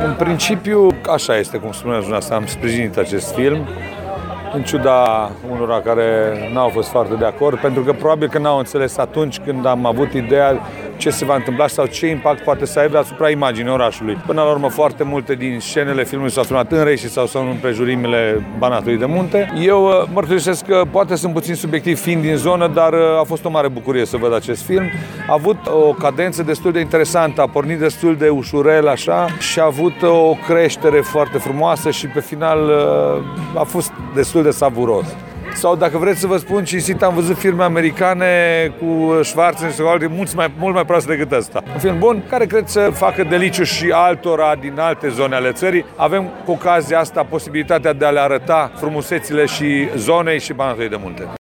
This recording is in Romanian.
În principiu, așa este, cum spuneați dumneavoastră, am sprijinit acest film, în ciuda unora care n-au fost foarte de acord, pentru că probabil că n-au înțeles atunci când am avut ideea ce se va întâmpla sau ce impact poate să aibă asupra imaginii orașului. Până la urmă, foarte multe din scenele filmului s-au filmat în Reșița sau în împrejurimile Banatului de Munte. Eu mărturisesc că poate sunt puțin subiectiv fiind din zonă, dar a fost o mare bucurie să văd acest film. A avut o cadență destul de interesantă, a pornit destul de ușurel așa și a avut o creștere foarte frumoasă și pe final a fost destul de savuros. Sau dacă vreți să vă spun cinstit, am văzut filme americane cu Schwarzenegger mult mai proaste decât ăsta. Un film bun care cred să facă deliciu și altora din alte zone ale țării. Avem cu ocazia asta posibilitatea de a le arăta frumusețile și zonei și Banatului de Munte.